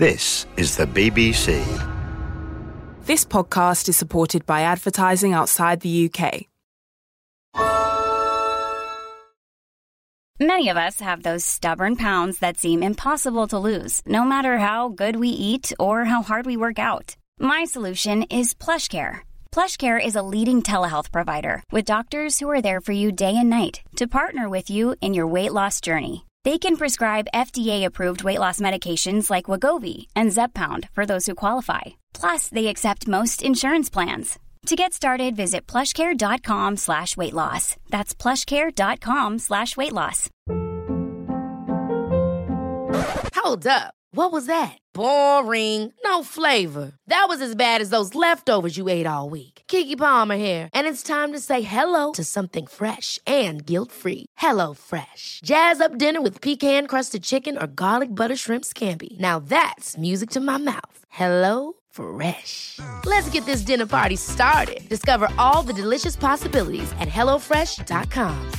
This is the BBC. This podcast is supported by advertising outside the UK. Many of us have those stubborn pounds that seem impossible to lose, no matter how good we eat or how hard we work out. My solution is PlushCare. PlushCare is a leading telehealth provider with doctors who are there for you day and night to partner with you in your weight loss journey. They can prescribe FDA-approved weight loss medications like Wegovy and Zepbound for those who qualify. Plus, they accept most insurance plans. To get started, visit plushcare.com/weightloss. That's plushcare.com/weightloss. Hold up. What was that? Boring. No flavor. That was as bad as those leftovers you ate all week. Keke Palmer here, and it's time to say hello to something fresh and guilt-free. Hello Fresh. Jazz up dinner with pecan-crusted chicken or garlic butter shrimp scampi. Now that's music to my mouth. Hello Fresh. Let's get this dinner party started. Discover all the delicious possibilities at hellofresh.com.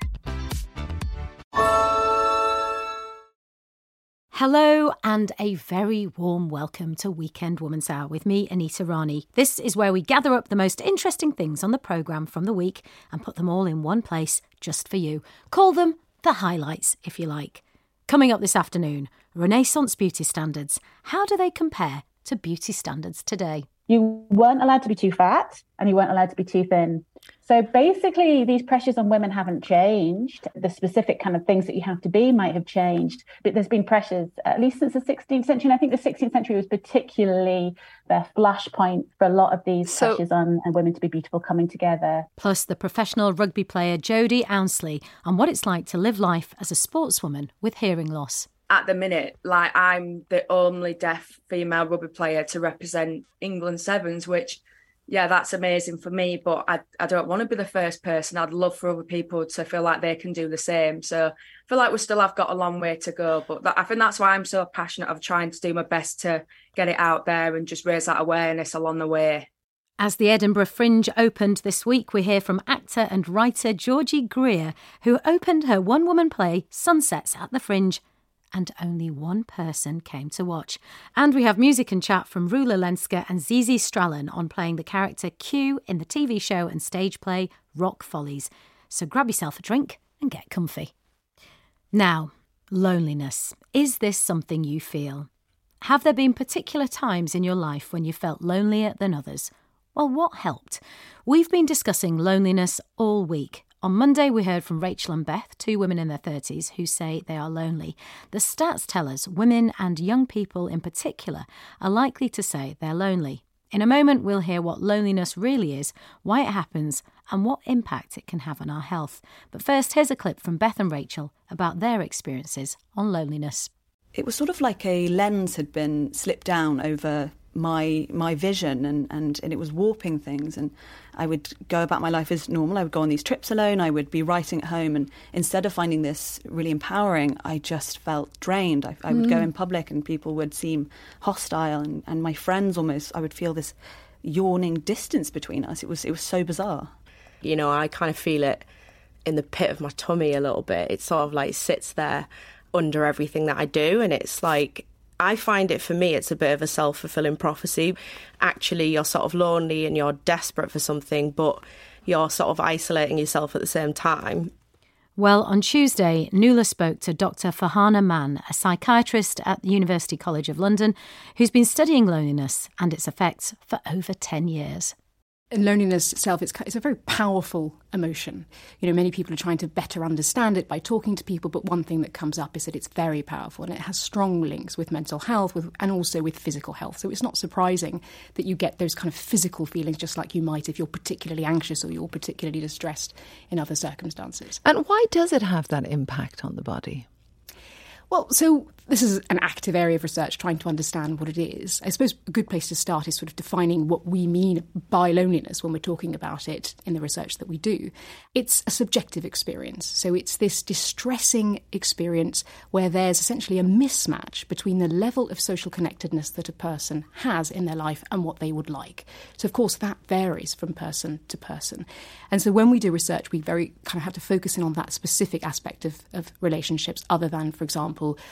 Hello and a very warm welcome to Weekend Woman's Hour with me, Anita Rani. This is where we gather up the most interesting things on the programme from the week and put them all in one place just for you. Call them the highlights, if you like. Coming up this afternoon, Renaissance beauty standards. How do they compare to beauty standards today? You weren't allowed to be too fat and you weren't allowed to be too thin. So basically, these pressures on women haven't changed. The specific kind of things that you have to be might have changed, but there's been pressures, at least since the 16th century. And I think the 16th century was particularly the flashpoint for a lot of these pressures on women to be beautiful coming together. Plus the professional rugby player Jodie Ounsley on what it's like to live life as a sportswoman with hearing loss. At the minute, I'm the only deaf female rugby player to represent England Sevens, which, yeah, that's amazing for me, but I don't want to be the first person. I'd love for other people to feel like they can do the same. So I feel like we still have got a long way to go, but I think that's why I'm so passionate of trying to do my best to get it out there and just raise that awareness along the way. As the Edinburgh Fringe opened this week, we hear from actor and writer Georgie Greer, who opened her one-woman play Sunsets at the Fringe, and only one person came to watch. And we have music and chat from Rula Lenska and Zizi Strallen on playing the character Q in the TV show and stage play Rock Follies. So grab yourself a drink and get comfy. Now, loneliness. Is this something you feel? Have there been particular times in your life when you felt lonelier than others? Well, what helped? We've been discussing loneliness all week. On Monday, we heard from Rachel and Beth, two women in their 30s who say they are lonely. The stats tell us women and young people in particular are likely to say they're lonely. In a moment, we'll hear what loneliness really is, why it happens, and what impact it can have on our health. But first, here's a clip from Beth and Rachel about their experiences on loneliness. It was sort of like a lens had been slipped down over my vision and it was warping things, and I would go about my life as normal. I would go on these trips alone, I would be writing at home, and instead of finding this really empowering, I just felt drained. I would go in public and people would seem hostile, and my friends almost, I would feel this yawning distance between us. It was so bizarre. You know, I kind of feel it in the pit of my tummy a little bit. It sort of like sits there under everything that I do, and it's like, I find it, for me, it's a bit of a self-fulfilling prophecy. Actually, you're sort of lonely and you're desperate for something, but you're sort of isolating yourself at the same time. Well, on Tuesday, Nuala spoke to Dr. Farhana Mann, a psychiatrist at the University College of London, who's been studying loneliness and its effects for over 10 years. And loneliness itself, it's a very powerful emotion. You know, many people are trying to better understand it by talking to people, but one thing that comes up is that it's very powerful and it has strong links with mental health and also with physical health. So it's not surprising that you get those kind of physical feelings just like you might if you're particularly anxious or you're particularly distressed in other circumstances. And why does it have that impact on the body? Well, so this is an active area of research trying to understand what it is. I suppose a good place to start is sort of defining what we mean by loneliness when we're talking about it in the research that we do. It's a subjective experience. So it's this distressing experience where there's essentially a mismatch between the level of social connectedness that a person has in their life and what they would like. So, of course, that varies from person to person. And so when we do research, we very kind of have to focus in on that specific aspect of relationships other than, for example, objective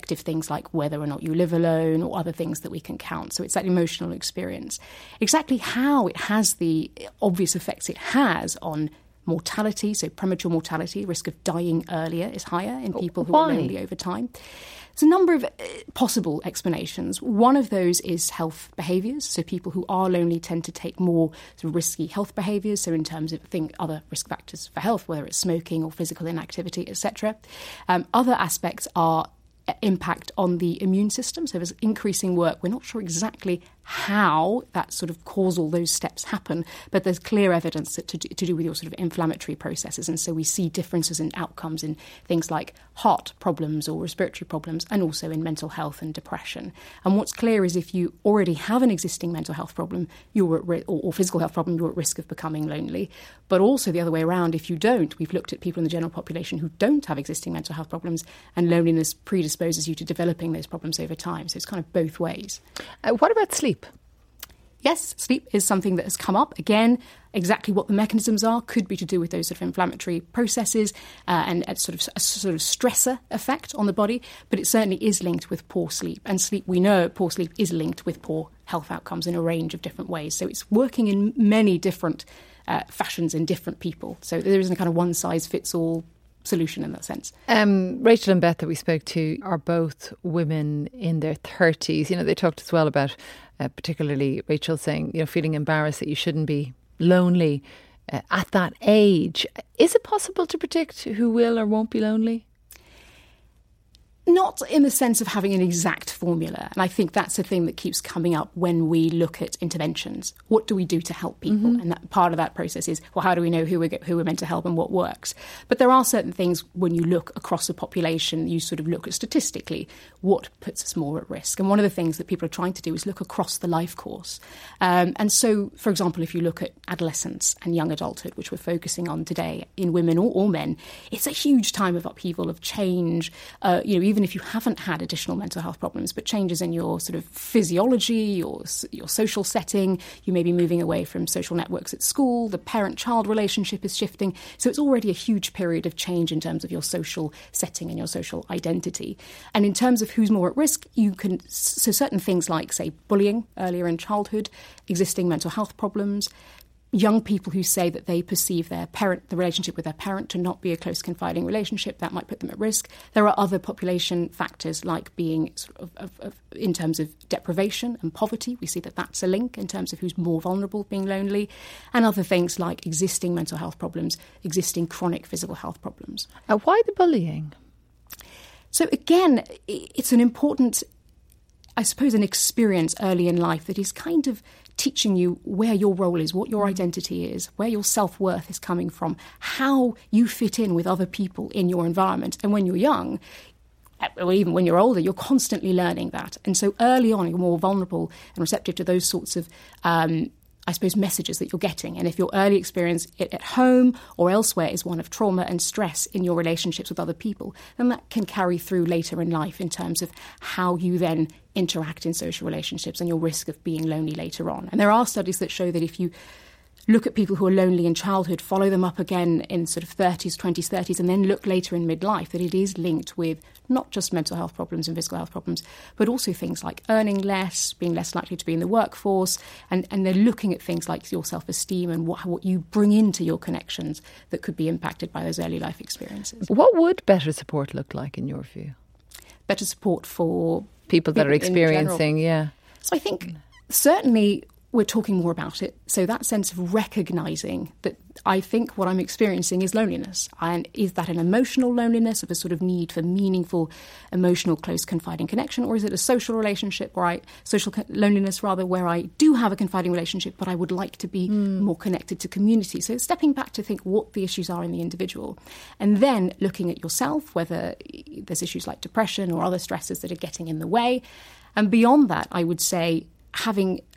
subjective things like whether or not you live alone or other things that we can count. So it's that emotional experience. Exactly how it has the obvious effects it has on mortality, so premature mortality, risk of dying earlier is higher in people who are lonely over time. There's a number of possible explanations. One of those is health behaviours. So people who are lonely tend to take more sort of risky health behaviours. So in terms of other risk factors for health, whether it's smoking or physical inactivity, etc. Other aspects are impact on the immune system. So there's increasing work. We're not sure exactly how that sort of causal those steps happen, but there's clear evidence that to do with your sort of inflammatory processes. And so we see differences in outcomes in things like heart problems or respiratory problems, and also in mental health and depression. And what's clear is if you already have an existing mental health problem, you're at or physical health problem, you're at risk of becoming lonely. But also the other way around, if you don't, we've looked at people in the general population who don't have existing mental health problems, and loneliness predisposes you to developing those problems over time. So it's kind of both ways. What about sleep? Yes, sleep is something that has come up. Again, exactly what the mechanisms are could be to do with those sort of inflammatory processes and a sort of stressor effect on the body, but it certainly is linked with poor sleep. And sleep, we know poor sleep is linked with poor health outcomes in a range of different ways. So it's working in many different fashions in different people. So there isn't a kind of one-size-fits-all solution in that sense. Rachel and Beth that we spoke to are both women in their 30s. You know, they talked as well about, particularly Rachel saying, you know, feeling embarrassed that you shouldn't be lonely at that age. Is it possible to predict who will or won't be lonely? Not in the sense of having an exact formula. And I think that's the thing that keeps coming up when we look at interventions. What do we do to help people? Mm-hmm. And that part of that process is, well, how do we know who we're meant to help and what works? But there are certain things when you look across the population, you sort of look at statistically what puts us more at risk. And one of the things that people are trying to do is look across the life course. And so, for example, if you look at adolescence and young adulthood, which we're focusing on today in women or men, it's a huge time of upheaval, of change, even if you haven't had additional mental health problems, but changes in your sort of physiology or your social setting. You may be moving away from social networks at school. The parent-child relationship is shifting. So it's already a huge period of change in terms of your social setting and your social identity. And in terms of who's more at risk, so certain things like, say, bullying earlier in childhood, existing mental health problems, young people who say that they perceive the relationship with their parent to not be a close confiding relationship, that might put them at risk. There are other population factors like being sort of in terms of deprivation and poverty. We see that that's a link in terms of who's more vulnerable being lonely, and other things like existing mental health problems, existing chronic physical health problems. Why the bullying? So again, it's an important, I suppose, an experience early in life that is kind of teaching you where your role is, what your identity is, where your self-worth is coming from, how you fit in with other people in your environment. And when you're young, or even when you're older, you're constantly learning that. And so early on, you're more vulnerable and receptive to those sorts of messages that you're getting. And if your early experience at home or elsewhere is one of trauma and stress in your relationships with other people, then that can carry through later in life in terms of how you then interact in social relationships and your risk of being lonely later on. And there are studies that show that if you look at people who are lonely in childhood, follow them up again in sort of 20s, 30s, and then look later in midlife, that it is linked with not just mental health problems and physical health problems, but also things like earning less, being less likely to be in the workforce, and they're looking at things like your self-esteem and what you bring into your connections that could be impacted by those early life experiences. What would better support look like in your view? Better support for people that are experiencing, So I think certainly we're talking more about it. So that sense of recognising that I think what I'm experiencing is loneliness. And is that an emotional loneliness of a sort of need for meaningful, emotional, close, confiding connection? Or is it a social relationship social loneliness rather, where I do have a confiding relationship, but I would like to be more connected to community? So stepping back to think what the issues are in the individual. And then looking at yourself, whether there's issues like depression or other stresses that are getting in the way. And beyond that, I would say having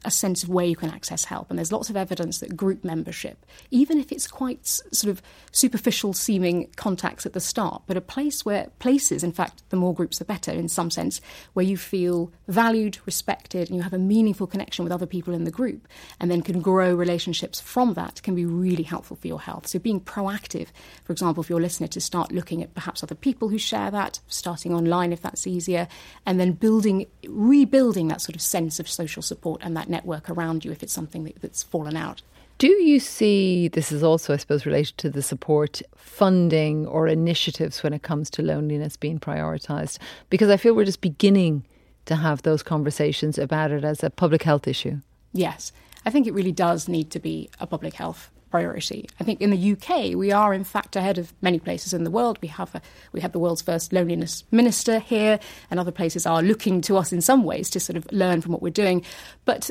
a sense of where you can access help. And there's lots of evidence that group membership, even if it's quite sort of superficial seeming contacts at the start, but places, in fact, the more groups the better in some sense, where you feel valued, respected, and you have a meaningful connection with other people in the group, and then can grow relationships from that, can be really helpful for your health. So being proactive, for example, for your listener to start looking at perhaps other people who share that, starting online if that's easier, and then rebuilding that sort of sense of social support and that network around you if it's something that's fallen out. Do you see, this is also, I suppose, related to the support, funding or initiatives when it comes to loneliness being prioritised? Because I feel we're just beginning to have those conversations about it as a public health issue. Yes, I think it really does need to be a public health priority. I think in the UK, we are in fact ahead of many places in the world. We have the world's first loneliness minister here, and other places are looking to us in some ways to sort of learn from what we're doing. But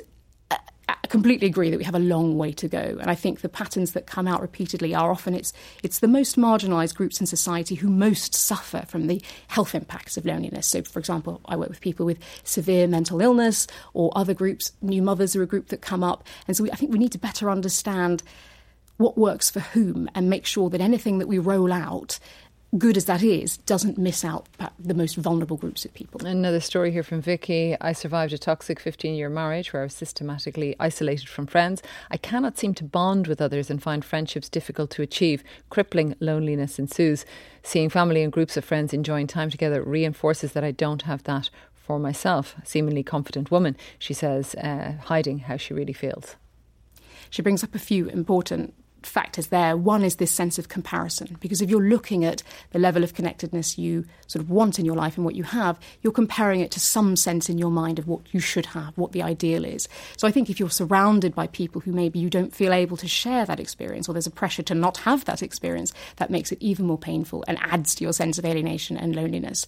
I completely agree that we have a long way to go. And I think the patterns that come out repeatedly are often it's the most marginalised groups in society who most suffer from the health impacts of loneliness. So, for example, I work with people with severe mental illness, or other groups. New mothers are a group that come up. And so I think we need to better understand what works for whom and make sure that anything that we roll out, good as that is, doesn't miss out the most vulnerable groups of people. Another story here from Vicky. I survived a toxic 15-year marriage where I was systematically isolated from friends. I cannot seem to bond with others and find friendships difficult to achieve. Crippling loneliness ensues. Seeing family and groups of friends enjoying time together reinforces that I don't have that for myself. A seemingly confident woman, she says, hiding how she really feels. She brings up a few important factors there. One is this sense of comparison, because if you're looking at the level of connectedness you sort of want in your life and what you have, you're comparing it to some sense in your mind of what you should have, what the ideal is. So I think if you're surrounded by people who maybe you don't feel able to share that experience, or there's a pressure to not have that experience, that makes it even more painful and adds to your sense of alienation and loneliness.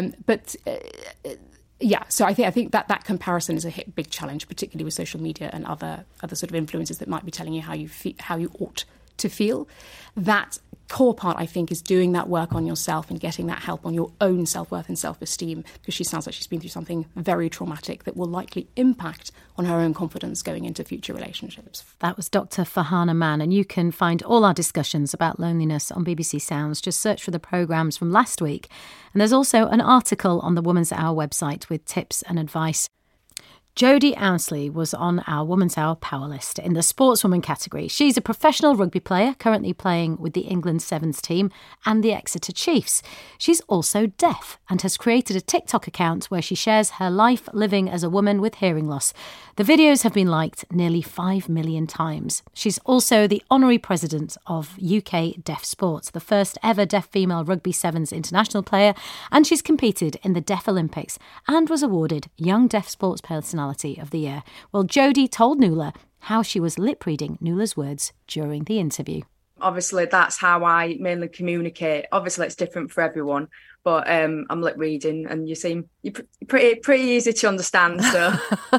Yeah, so I think that comparison is a big challenge, particularly with social media and other sort of influences that might be telling you how you ought to feel. That core part, I think, is doing that work on yourself and getting that help on your own self-worth and self-esteem, because she sounds like she's been through something very traumatic that will likely impact on her own confidence going into future relationships. That was Dr. Farhana Mann, and you can find all our discussions about loneliness on BBC Sounds. Just search for the programmes from last week. And there's also an article on the Woman's Hour website with tips and advice. Jodie Ousley was on our Woman's Hour Power List in the sportswoman category. She's a professional rugby player, currently playing with the England Sevens team and the Exeter Chiefs. She's also deaf and has created a TikTok account where she shares her life living as a woman with hearing loss. The videos have been liked nearly 5 million times. She's also the honorary president of UK Deaf Sports, the first ever deaf female rugby sevens international player, and she's competed in the Deaf Olympics and was awarded Young Deaf Sports Personality of the Year. Well, Jodie told Nuala how she was lip reading Nuala's words during the interview. Obviously, that's how I mainly communicate. Obviously, it's different for everyone, but I'm lip reading, and you're pretty easy to understand. So,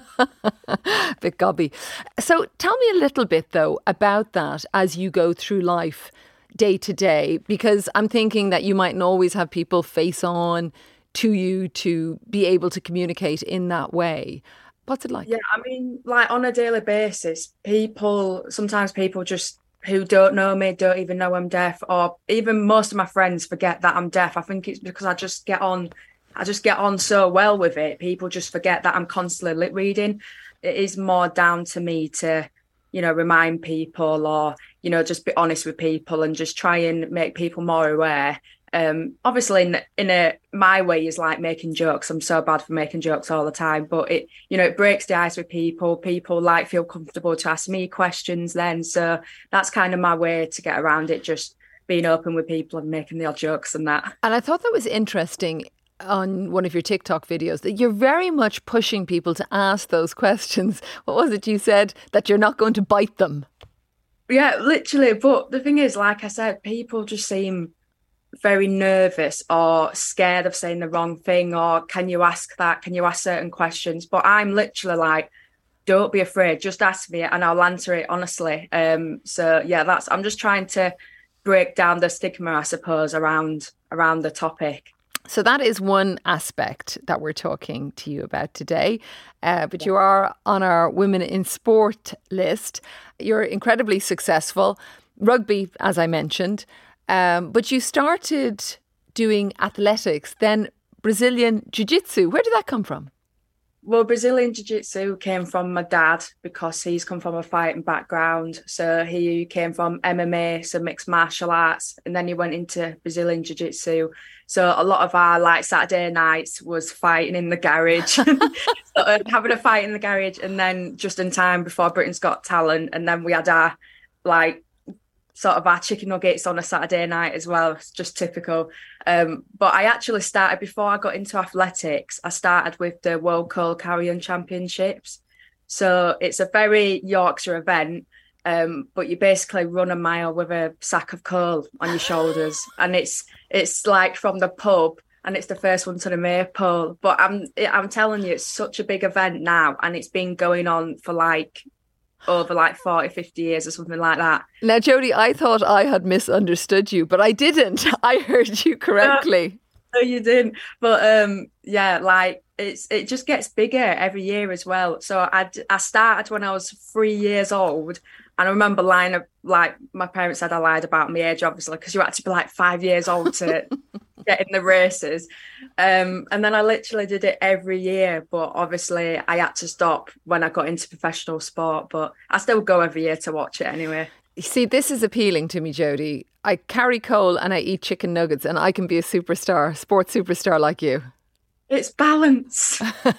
bit gobby. So, tell me a little bit though about that as you go through life day to day, because I'm thinking that you mightn't always have people face on to you to be able to communicate in that way. What's it like? Yeah, I mean, like on a daily basis, sometimes people just who don't know me don't even know I'm deaf, or even most of my friends forget that I'm deaf. I think it's because I just get on so well with it. People just forget that I'm constantly lip reading. It is more down to me to, remind people, or, just be honest with people and just try and make people more aware. Obviously my way is like making jokes. I'm so bad for making jokes all the time, but it breaks the ice with people. People like feel comfortable to ask me questions then. So that's kind of my way to get around it, just being open with people and making the odd jokes and that. And I thought that was interesting on one of your TikTok videos, that you're very much pushing people to ask those questions. What was it you said? That you're not going to bite them. Yeah, literally. But the thing is, like I said, people just seem very nervous or scared of saying the wrong thing, or can you ask that? Can you ask certain questions? But I'm literally like, don't be afraid, just ask me and I'll answer it honestly. So yeah, I'm just trying to break down the stigma, I suppose, around the topic. So that is one aspect that we're talking to you about today. But you are on our Women in Sport list. You're incredibly successful. Rugby, as I mentioned. But you started doing athletics, then Brazilian Jiu-Jitsu. Where did that come from? Well, Brazilian Jiu-Jitsu came from my dad because he's come from a fighting background. So he came from MMA, so mixed martial arts, and then he went into Brazilian Jiu-Jitsu. So a lot of our like Saturday nights was fighting in the garage, having a fight in the garage, and then just in time before Britain's Got Talent, and then we had our like sort of our chicken nuggets on a Saturday night as well. It's just typical. But I actually started, before I got into athletics, I started with the World Coal Carrying Championships. So it's a very Yorkshire event, but you basically run a mile with a sack of coal on your shoulders. And it's like from the pub, and it's the first one to the maypole. But I'm telling you, it's such a big event now, and it's been going on for like over like 40, 50 years or something like that. Now, Jodie, I thought I had misunderstood you, but I didn't. I heard you correctly. No, you didn't. But yeah, like it just gets bigger every year as well. So I started when I was 3 years old, and I remember lying, like my parents said I lied about my age, obviously, because you had to be like 5 years old to get in the races. And then I literally did it every year, but obviously I had to stop when I got into professional sport, but I still go every year to watch it anyway. You see, this is appealing to me, Jodie. I carry coal and I eat chicken nuggets, and I can be a superstar, sports superstar like you. It's balance.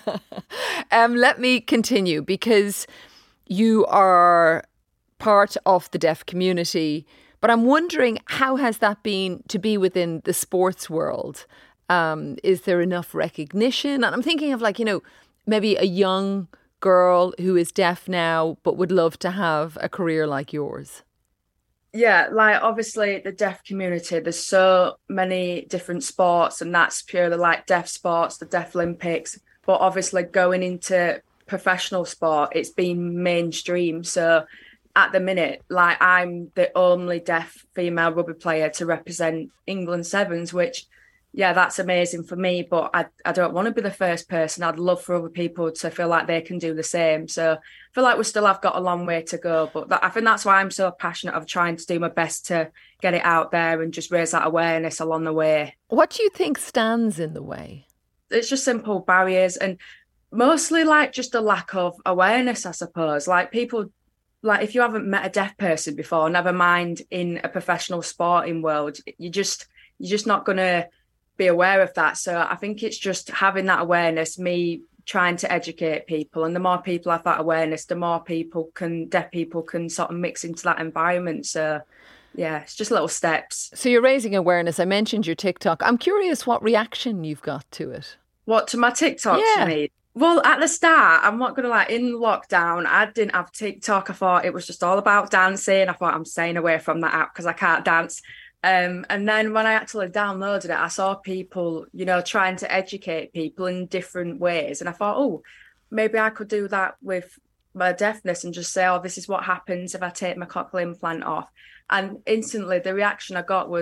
Let me continue, because you are part of the deaf community, but I'm wondering, how has that been to be within the sports world? Is there enough recognition? And I'm thinking of, like, you know, maybe a young girl who is deaf now but would love to have a career like yours. Yeah, like obviously the deaf community, there's so many different sports, and that's purely like deaf sports, the Deaf Olympics. But obviously going into professional sport, it's been mainstream. So at the minute, like I'm the only deaf female rugby player to represent England Sevens, which, yeah, that's amazing for me, but I don't want to be the first person. I'd love for other people to feel like they can do the same. So I feel like we still have got a long way to go, but I think that's why I'm so passionate of trying to do my best to get it out there and just raise that awareness along the way. What do you think stands in the way? It's just simple barriers, and mostly like just a lack of awareness, I suppose. Like people, like if you haven't met a deaf person before, never mind in a professional sporting world, you're just not going to be aware of that. So I think it's just having that awareness, me trying to educate people, and the more people have that awareness, the more deaf people can sort of mix into that environment. So yeah, it's just little steps. So you're raising awareness. I mentioned your TikTok. I'm curious what reaction you've got to it. What, to my TikToks, yeah. You mean? Well, at the start, I'm not going to lie, in lockdown, I didn't have TikTok. I thought it was just all about dancing. I thought I'm staying away from that app because I can't dance. And then when I actually downloaded it, I saw people, you know, trying to educate people in different ways. And I thought, oh, maybe I could do that with my deafness and just say, oh, this is what happens if I take my cochlear implant off. And instantly the reaction I got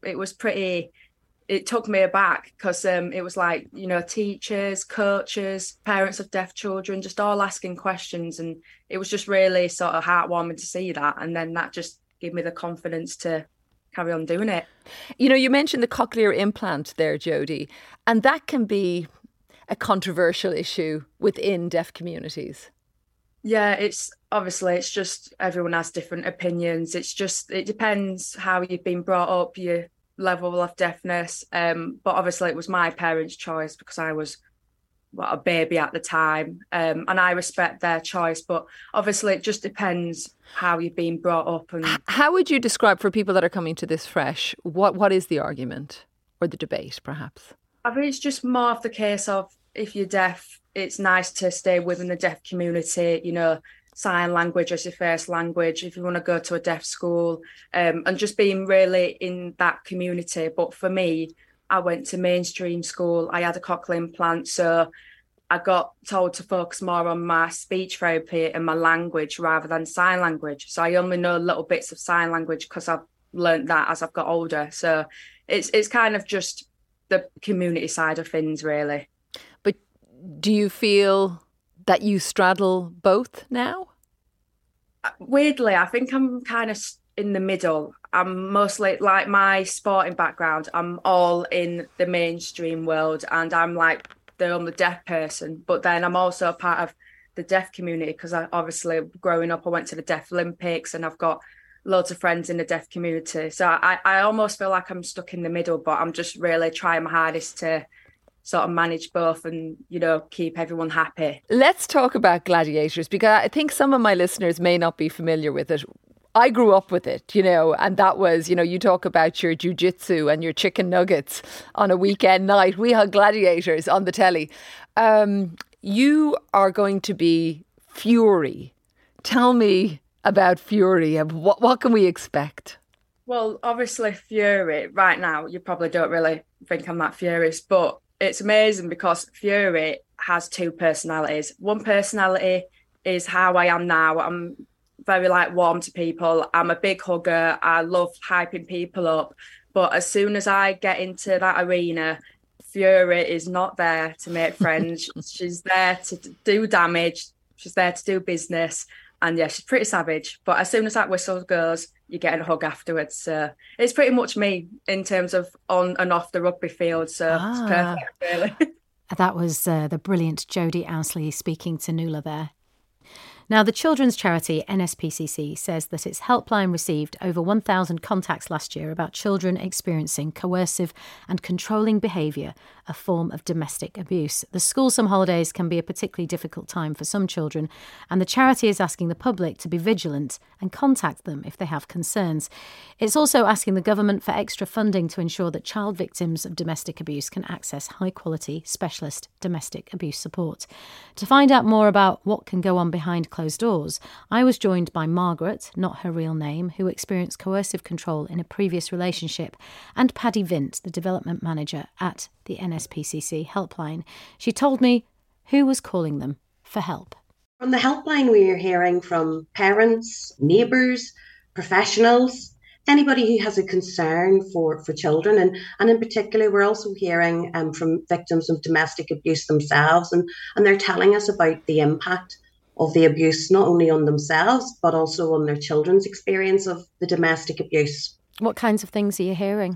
it took me aback, because it was like, you know, teachers, coaches, parents of deaf children, just all asking questions. And it was just really sort of heartwarming to see that. And then that just gave me the confidence to carry on doing it. You know, you mentioned the cochlear implant there, Jodie, and that can be a controversial issue within deaf communities. Yeah, it's just everyone has different opinions. It depends how you've been brought up, your level of deafness. But obviously it was my parents' choice because I was a baby at the time, and I respect their choice, but obviously it just depends how you've been brought up. And how would you describe, for people that are coming to this fresh, what is the argument or the debate, perhaps? I think it's just more of the case of, if you're deaf, it's nice to stay within the deaf community, you know, sign language as your first language, if you want to go to a deaf school, and just being really in that community. But for me, I went to mainstream school. I had a cochlear implant, so I got told to focus more on my speech therapy and my language rather than sign language. So I only know little bits of sign language because I've learned that as I've got older. So it's kind of just the community side of things, really. But do you feel that you straddle both now? Weirdly, I think I'm kind of in the middle. I'm mostly, like, my sporting background, I'm all in the mainstream world, and I'm like the only deaf person. But then I'm also a part of the deaf community because I obviously, growing up, I went to the Deaf Olympics and I've got loads of friends in the deaf community. So I almost feel like I'm stuck in the middle, but I'm just really trying my hardest to sort of manage both and, you know, keep everyone happy. Let's talk about Gladiators, because I think some of my listeners may not be familiar with it. I grew up with it, you know, and that was, you know, you talk about your jiu-jitsu and your chicken nuggets on a weekend night. We had Gladiators on the telly. You are going to be Fury. Tell me about Fury and what can we expect? Well, obviously Fury, right now, you probably don't really think I'm that furious, but it's amazing because Fury has two personalities. One personality is how I am now. I'm very, like, warm to people. I'm a big hugger. I love hyping people up. But as soon as I get into that arena, Fury is not there to make friends. She's there to do damage. She's there to do business. And yeah, she's pretty savage. But as soon as that whistle goes, you're getting a hug afterwards. So it's pretty much me in terms of on and off the rugby field. So it's perfect, really. That was the brilliant Jodie Ousley speaking to Nuala there. Now, the children's charity NSPCC says that its helpline received over 1,000 contacts last year about children experiencing coercive and controlling behaviour, a form of domestic abuse. The school summer holidays can be a particularly difficult time for some children, and the charity is asking the public to be vigilant and contact them if they have concerns. It's also asking the government for extra funding to ensure that child victims of domestic abuse can access high-quality specialist domestic abuse support. To find out more about what can go on behind closed doors, I was joined by Margaret, not her real name, who experienced coercive control in a previous relationship, and Paddy Vint, the development manager at the NSPCC helpline. She told me who was calling them for help. From the helpline, we're hearing from parents, neighbours, professionals, anybody who has a concern for children. And in particular, we're also hearing from victims of domestic abuse themselves. And they're telling us about the impact of the abuse, not only on themselves, but also on their children's experience of the domestic abuse. What kinds of things are you hearing?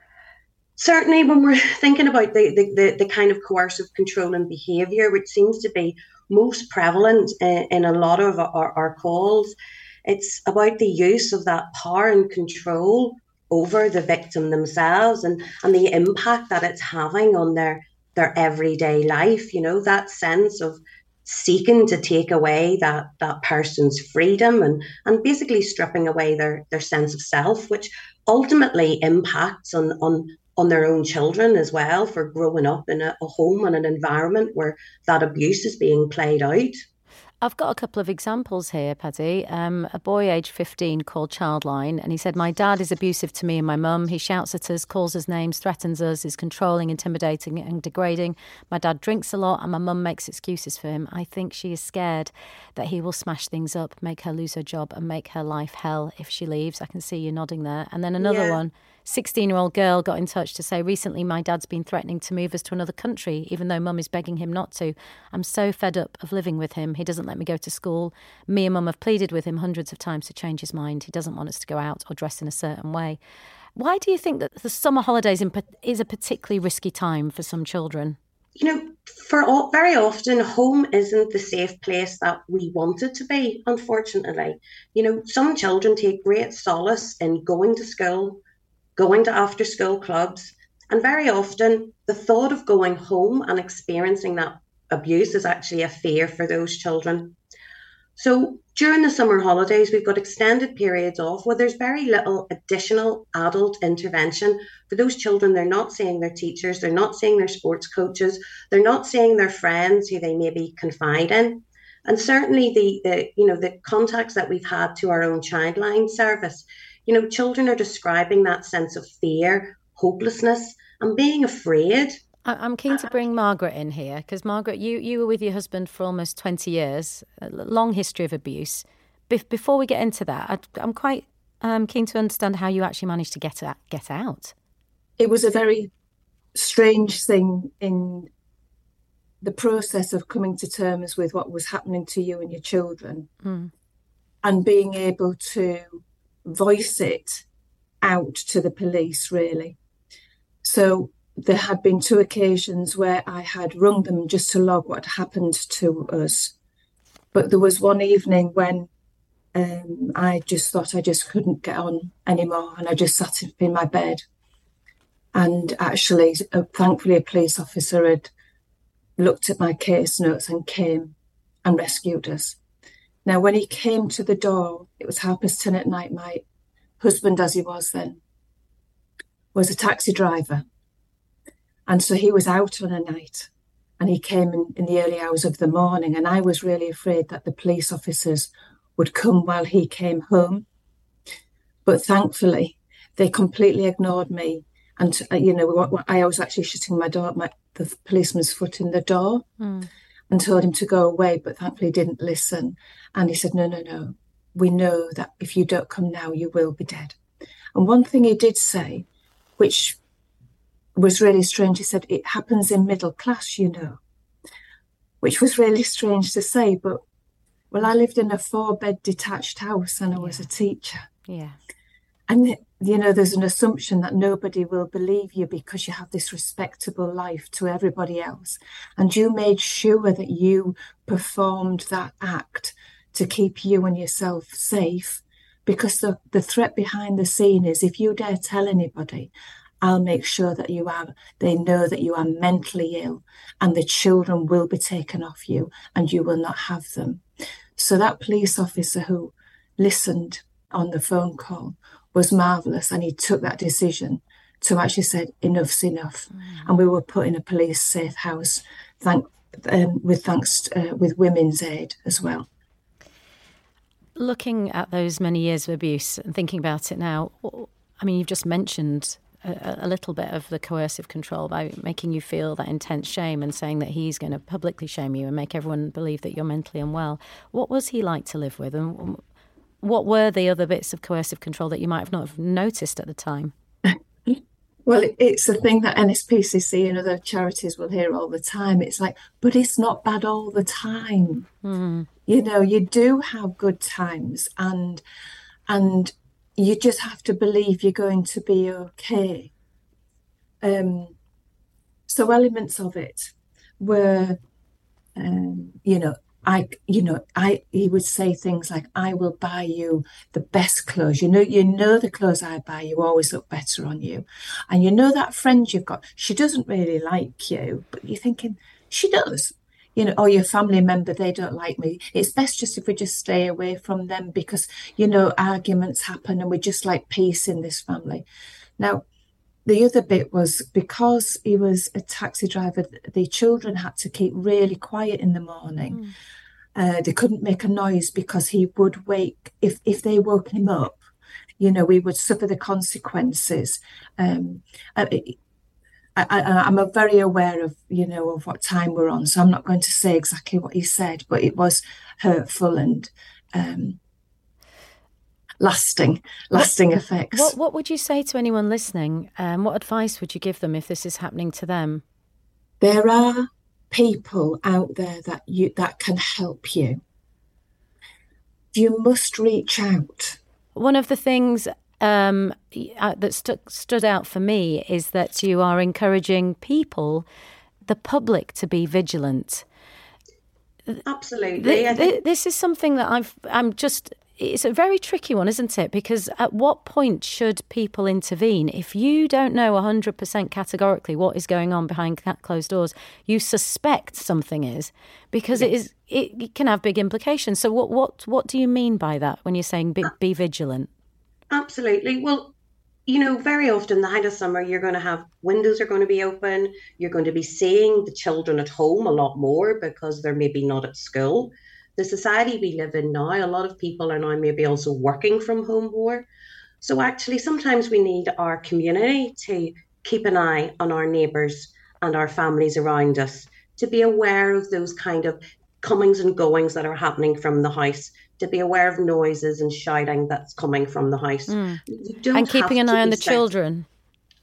Certainly, when we're thinking about the kind of coercive control and behaviour, which seems to be most prevalent in a lot of our calls, it's about the use of that power and control over the victim themselves and the impact that it's having on their everyday life. You know, that sense of seeking to take away that person's freedom and basically stripping away their sense of self, which ultimately impacts on their own children as well, for growing up in a home and an environment where that abuse is being played out. I've got a couple of examples here, Paddy. A boy aged 15 called Childline, and he said, "My dad is abusive to me and my mum. He shouts at us, calls us names, threatens us, is controlling, intimidating and degrading. My dad drinks a lot and my mum makes excuses for him. I think she is scared that he will smash things up, make her lose her job and make her life hell if she leaves." I can see you nodding there. And then another one. 16-year-old girl got in touch to say, "Recently my dad's been threatening to move us to another country, even though mum is begging him not to. I'm so fed up of living with him. He doesn't let me go to school. Me and mum have pleaded with him hundreds of times to change his mind. He doesn't want us to go out or dress in a certain way." Why do you think that the summer holidays is a particularly risky time for some children? You know, very often home isn't the safe place that we want it to be, unfortunately. You know, some children take great solace in going to school, going to after-school clubs, and very often the thought of going home and experiencing that abuse is actually a fear for those children. So during the summer holidays, we've got extended periods off where there's very little additional adult intervention for those children. They're not seeing their teachers, they're not seeing their sports coaches, they're not seeing their friends who they maybe confide in. And certainly the contacts that we've had to our own Childline service, you know, children are describing that sense of fear, hopelessness, and being afraid. I'm keen to bring Margaret in here, because Margaret, you were with your husband for almost 20 years, a long history of abuse. Before we get into that, I'm quite keen to understand how you actually managed to get out. It was a very strange thing in the process of coming to terms with what was happening to you and your children, and being able to voice it out to the police, really. So there had been 2 occasions where I had rung them just to log what had happened to us. But there was one evening when I just thought I just couldn't get on anymore, and I just sat in my bed. And actually, thankfully, a police officer had looked at my case notes and came and rescued us. Now, when he came to the door, it was 10:30 at night. My husband, as he was then, was a taxi driver. And so he was out on a night, and he came in the early hours of the morning. And I was really afraid that the police officers would come while he came home. But thankfully, they completely ignored me. And, I was actually shutting the policeman's foot in the door and told him to go away, but thankfully he didn't listen. And he said, no, we know that if you don't come now, you will be dead. And one thing he did say, which was really strange, he said, it happens in middle class, which was really strange to say. But, well, I lived in a 4-bed detached house and I was a teacher. Yeah. And, there's an assumption that nobody will believe you because you have this respectable life to everybody else. And you made sure that you performed that act to keep you and yourself safe, because the threat behind the scene is, if you dare tell anybody, I'll make sure that they know that you are mentally ill, and the children will be taken off you and you will not have them. So that police officer who listened on the phone call was marvellous, and he took that decision to actually say, enough's enough. And we were put in a police safe house, with Women's Aid as well. Looking at those many years of abuse and thinking about it now, I mean, you've just mentioned a little bit of the coercive control by making you feel that intense shame and saying that he's going to publicly shame you and make everyone believe that you're mentally unwell. What was he like to live with, and what were the other bits of coercive control that you might have not have noticed at the time? Well, it's the thing that NSPCC and other charities will hear all the time. It's like, but it's not bad all the time. You do have good times, and you just have to believe you're going to be okay. So elements of it were, he would say things like, I will buy you the best clothes. The clothes I buy you always look better on you. And that friend you've got, she doesn't really like you, but you're thinking, she does. Or your family member, they don't like me. It's best just if we just stay away from them because, arguments happen and we just like peace in this family. Now, the other bit was, because he was a taxi driver, the children had to keep really quiet in the morning. They couldn't make a noise because he would wake, if they woke him up, we would suffer the consequences. I'm very aware of, of what time we're on, so I'm not going to say exactly what he said, but it was hurtful and lasting effects. What would you say to anyone listening? What advice would you give them if this is happening to them? There are people out there that can help you. You must reach out. One of the things that stood out for me is that you are encouraging people, the public, to be vigilant. Absolutely. This is something that it's a very tricky one, isn't it? Because at what point should people intervene? If you don't know 100% categorically what is going on behind closed doors, you suspect something is, because yes. it can have big implications. So what do you mean by that when you're saying be vigilant? Absolutely. Well, very often the height of summer, you're going to have windows are going to be open. You're going to be seeing the children at home a lot more because they're maybe not at school. The society we live in now, a lot of people are now maybe also working from home more. So actually, sometimes we need our community to keep an eye on our neighbours and our families around us, to be aware of those kind of comings and goings that are happening from the house, to be aware of noises and shouting that's coming from the house. And keeping an eye on the children.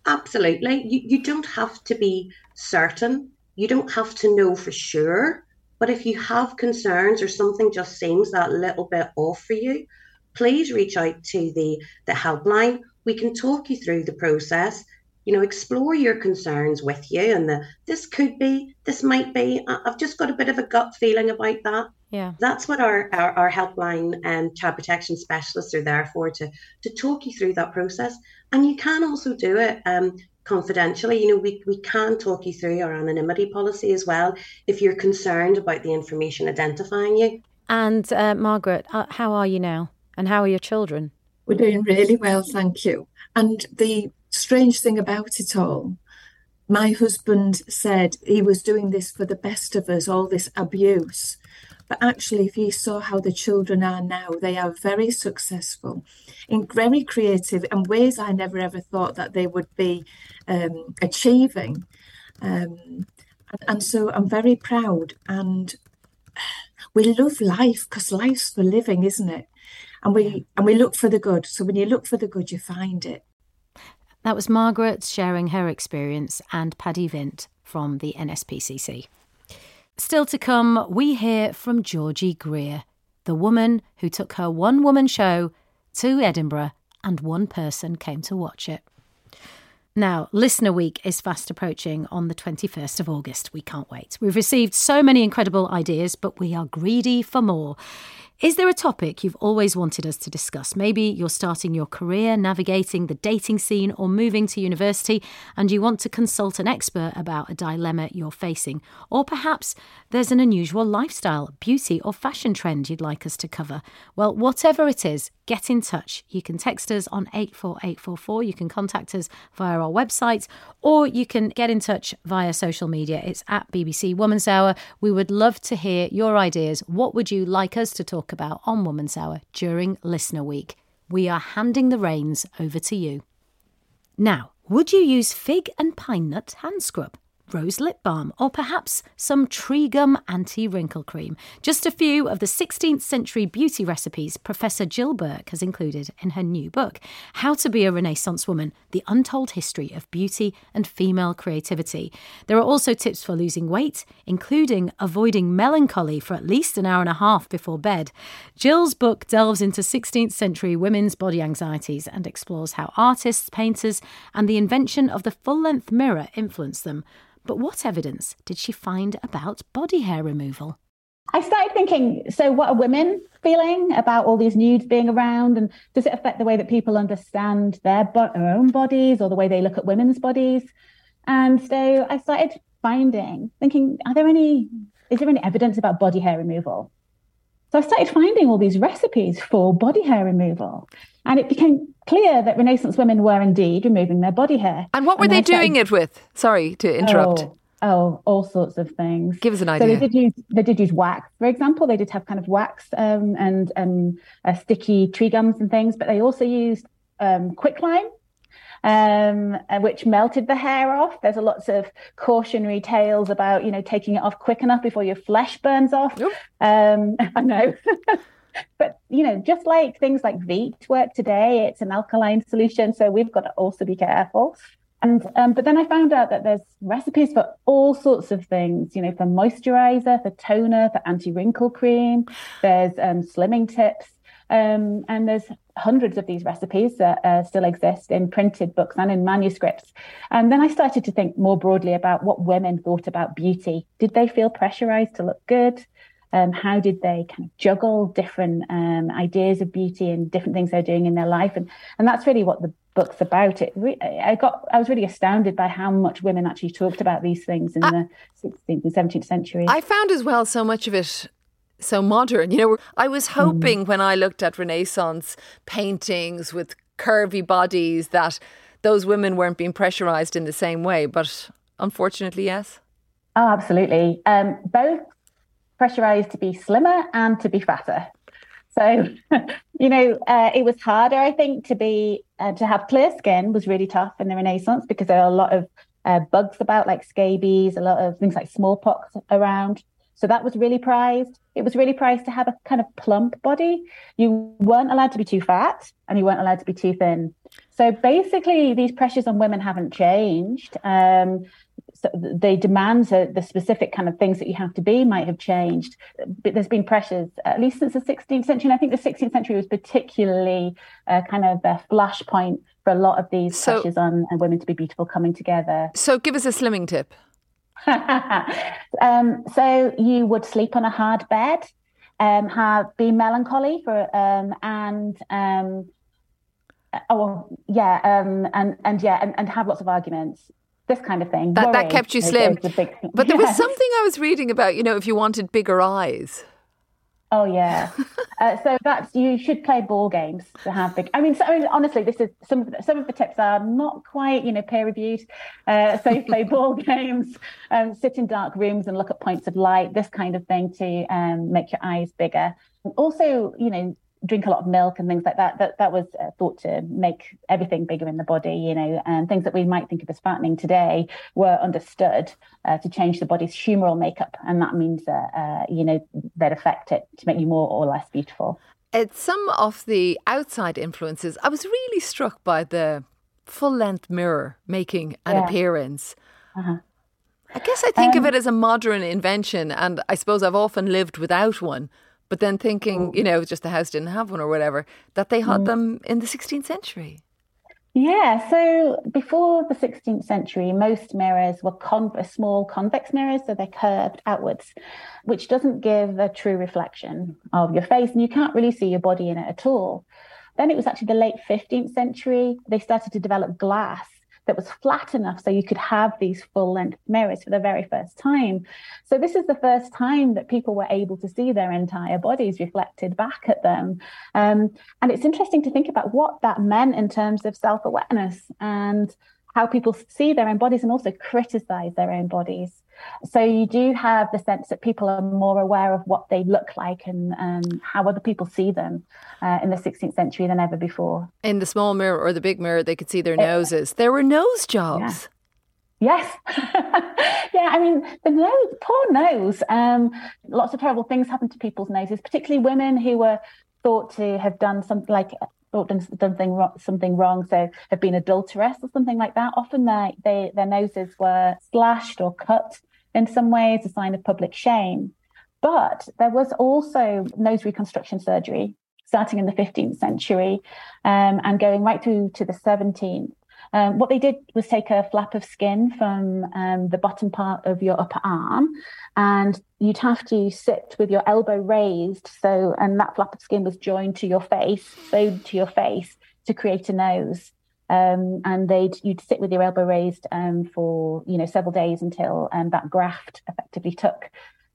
Absolutely. You don't have to be certain. You don't have to know for sure. But if you have concerns or something just seems that little bit off for you, please reach out to the helpline. We can talk you through the process, explore your concerns with you. And this could be, this might be, I've just got a bit of a gut feeling about that. Yeah. That's what our helpline and child protection specialists are there for, to talk you through that process. And you can also do it confidentially. We can talk you through our anonymity policy as well if you're concerned about the information identifying you. And Margaret, how are you now? And how are your children? We're doing really well, thank you. And the strange thing about it all, my husband said he was doing this for the best of us, all this abuse. But actually, if you saw how the children are now, they are very successful, very creative, in ways I never ever thought that they would be achieving. And so I'm very proud. And we love life, because life's for living, isn't it? And we look for the good. So when you look for the good, you find it. That was Margaret sharing her experience, and Paddy Vint from the NSPCC. Still to come, we hear from Georgie Greer, the woman who took her one-woman show to Edinburgh and one person came to watch it. Now, Listener Week is fast approaching on the 21st of August. We can't wait. We've received so many incredible ideas, but we are greedy for more. Is there a topic you've always wanted us to discuss? Maybe you're starting your career, navigating the dating scene, or moving to university, and you want to consult an expert about a dilemma you're facing. Or perhaps there's an unusual lifestyle, beauty, or fashion trend you'd like us to cover. Well, whatever it is, get in touch. You can text us on 84844. You can contact us via our website, or you can get in touch via social media. It's at BBC Woman's Hour. We would love to hear your ideas. What would you like us to talk about on Woman's Hour during Listener Week? We are handing the reins over to you. Now, would you use fig and pine nut hand scrub, rose lip balm, or perhaps some tree gum anti-wrinkle cream? Just a few of the 16th century beauty recipes Professor Jill Burke has included in her new book, How to Be a Renaissance Woman, The Untold History of Beauty and Female Creativity. There are also tips for losing weight, including avoiding melancholy for at least an hour and a half before bed. Jill's book delves into 16th century women's body anxieties and explores how artists, painters, and the invention of the full-length mirror influenced them. But what evidence did she find about body hair removal? I started thinking, so what are women feeling about all these nudes being around? And does it affect the way that people understand their own bodies or the way they look at women's bodies? And so I started thinking, is there any evidence about body hair removal? So I started finding all these recipes for body hair removal. And it became clear that Renaissance women were indeed removing their body hair. And what were they doing it with? Sorry to interrupt. Oh, all sorts of things. Give us an idea. So they did use wax, for example. They did have kind of wax and sticky tree gums and things, but they also used quicklime, which melted the hair off. There's lots of cautionary tales about, taking it off quick enough before your flesh burns off. I know. But, just like things like Veet work today, it's an alkaline solution. So we've got to also be careful. And but then I found out that there's recipes for all sorts of things, for moisturizer, for toner, for anti-wrinkle cream. There's slimming tips. And there's hundreds of these recipes that still exist in printed books and in manuscripts. And then I started to think more broadly about what women thought about beauty. Did they feel pressurized to look good? How did they kind of juggle different ideas of beauty and different things they're doing in their life? And that's really what the book's about. I was really astounded by how much women actually talked about these things in the 16th and 17th century. I found as well so much of it so modern. I was hoping when I looked at Renaissance paintings with curvy bodies that those women weren't being pressurised in the same way, but unfortunately, yes. Oh, absolutely. Both pressurised to be slimmer and to be fatter. So, it was harder, I think, to have clear skin was really tough in the Renaissance because there are a lot of bugs about, like scabies, a lot of things like smallpox around. So that was really prized. It was really prized to have a kind of plump body. You weren't allowed to be too fat and you weren't allowed to be too thin. So basically, these pressures on women haven't changed. So the demands, the specific kind of things that you have to be might have changed. But there's been pressures, at least since the 16th century. And I think the 16th century was particularly kind of a flashpoint for a lot of these pressures on women to be beautiful coming together. So give us a slimming tip. So you would sleep on a hard bed, be melancholy and have lots of arguments. This kind of thing. That kept you slim. But there was something I was reading about, if you wanted bigger eyes. Oh, yeah. So you should play ball games to have big. Honestly, this is some of the tips are not quite, peer reviewed. So you play ball games, sit in dark rooms and look at points of light, this kind of thing to make your eyes bigger. Also, drink a lot of milk and things like that. That was thought to make everything bigger in the body, and things that we might think of as fattening today were understood to change the body's humoral makeup. And that means that, they'd affect it to make you more or less beautiful. It's some of the outside influences. I was really struck by the full-length mirror making an appearance. Uh-huh. I guess I think of it as a modern invention, and I suppose I've often lived without one. But then thinking, just the house didn't have one or whatever, that they had them in the 16th century. Yeah, so before the 16th century, most mirrors were small convex mirrors, so they're curved outwards, which doesn't give a true reflection of your face, and you can't really see your body in it at all. Then it was actually the late 15th century, they started to develop glass that was flat enough so you could have these full-length mirrors for the very first time. So this is the first time that people were able to see their entire bodies reflected back at them. And it's interesting to think about what that meant in terms of self-awareness and how people see their own bodies and also criticize their own bodies. So you do have the sense that people are more aware of what they look like and how other people see them in the 16th century than ever before. In the small mirror or the big mirror, they could see their noses. There were nose jobs. Yeah. Yes. The nose, poor nose. Lots of terrible things happened to people's noses, particularly women who were thought to have done something like something wrong, so have been adulterous or something like that. Often their noses were slashed or cut in some ways, a sign of public shame. But there was also nose reconstruction surgery starting in the 15th century and going right through to the 17th. What they did was take a flap of skin from the bottom part of your upper arm, and you'd have to sit with your elbow raised. And that flap of skin was joined to your face, sewed to your face to create a nose. And you'd sit with your elbow raised for several days until that graft effectively took.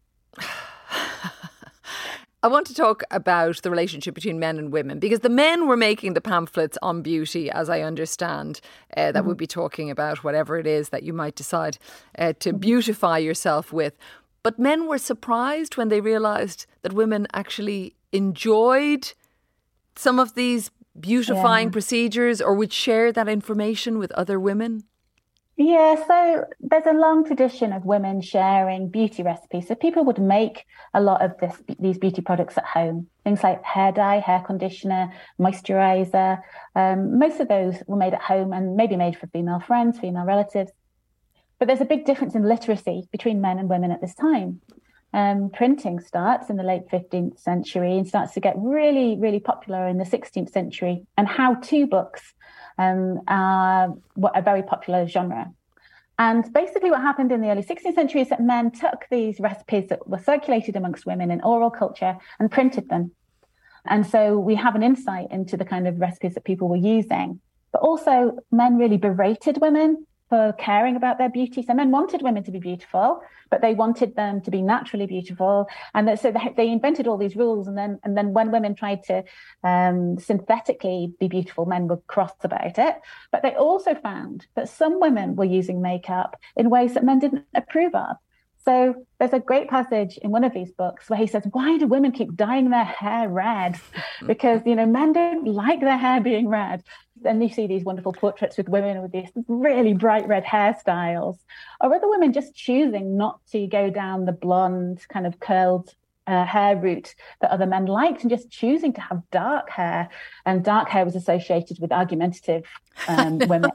I want to talk about the relationship between men and women, because the men were making the pamphlets on beauty, as I understand, that would be talking about whatever it is that you might decide to beautify yourself with. But men were surprised when they realised that women actually enjoyed some of these beautifying procedures or would share that information with other women. Yeah, so there's a long tradition of women sharing beauty recipes. So people would make a lot of these beauty products at home. Things like hair dye, hair conditioner, moisturiser. Most of those were made at home and maybe made for female friends, female relatives. But there's a big difference in literacy between men and women at this time. Printing starts in the late 15th century and starts to get really, really popular in the 16th century. And how-to books are a very popular genre. And basically what happened in the early 16th century is that men took these recipes that were circulated amongst women in oral culture and printed them. And so we have an insight into the kind of recipes that people were using. But also men really berated women for caring about their beauty. So men wanted women to be beautiful, but they wanted them to be naturally beautiful. And so they invented all these rules. And then when women tried to synthetically be beautiful, men were cross about it. But they also found that some women were using makeup in ways that men didn't approve of. So there's a great passage in one of these books where he says, why do women keep dyeing their hair red? Because, men don't like their hair being red. And you see these wonderful portraits with women with these really bright red hairstyles, or other women just choosing not to go down the blonde kind of curled hair route that other men liked, and just choosing to have dark hair. And dark hair was associated with argumentative women.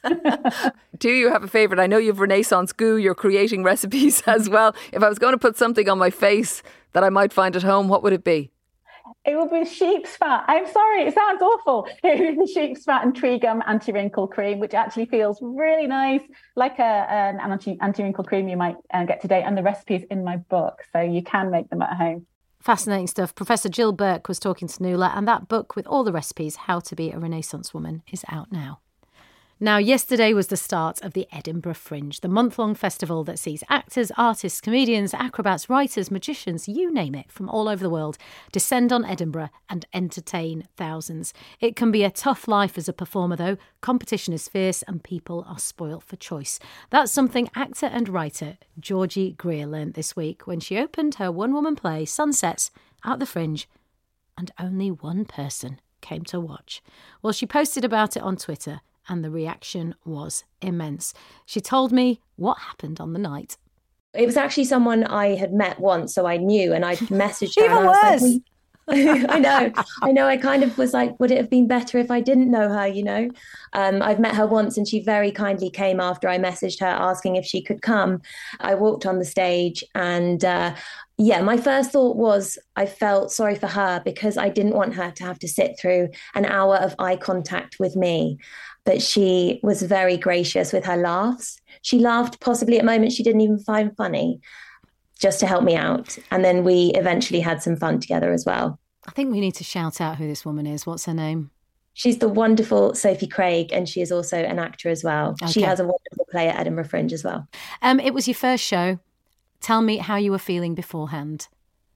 Do you have a favourite? I know you have Renaissance goo. You're creating recipes as well. If I was going to put something on my face that I might find at home, what would it be? It would be sheep's fat. I'm sorry, it sounds awful. It would be the sheep's fat and tree gum anti-wrinkle cream, which actually feels really nice, like an anti-wrinkle cream you might get today. And the recipe's in my book, so you can make them at home. Fascinating stuff. Professor Jill Burke was talking to Nuala, and that book with all the recipes, How to Be a Renaissance Woman, is out now. Now, yesterday was the start of the Edinburgh Fringe, the month-long festival that sees actors, artists, comedians, acrobats, writers, magicians, you name it, from all over the world, descend on Edinburgh and entertain thousands. It can be a tough life as a performer, though. Competition is fierce and people are spoilt for choice. That's something actor and writer Georgie Greer learnt this week when she opened her one-woman play, Sunsets, at the Fringe, and only one person came to watch. Well, she posted about it on Twitter, and the reaction was immense. She told me what happened on the night. It was actually someone I had met once, so I knew, and I messaged her. Even and worse! I know. I kind of was like, would it have been better if I didn't know her, you know? I've met her once and she very kindly came after I messaged her asking if she could come. I walked on the stage and my first thought was I felt sorry for her because I didn't want her to have to sit through an hour of eye contact with me. But she was very gracious with her laughs. She laughed possibly at moments she didn't even find funny, just to help me out. And then we eventually had some fun together as well. I think we need to shout out who this woman is. What's her name? She's the wonderful Sophie Craig, and she is also an actor as well. Okay. She has a wonderful play at Edinburgh Fringe as well. It was your first show. Tell me how you were feeling beforehand.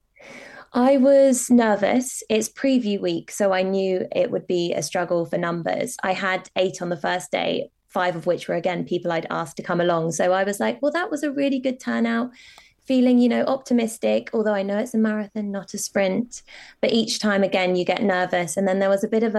I was nervous. It's preview week, so I knew it would be a struggle for numbers. I had 8 on the first day, 5 of which were, again, people I'd asked to come along. So I was like, well, that was a really good turnout. Feeling, optimistic, although I know it's a marathon, not a sprint. But each time, again, you get nervous. And then there was a bit of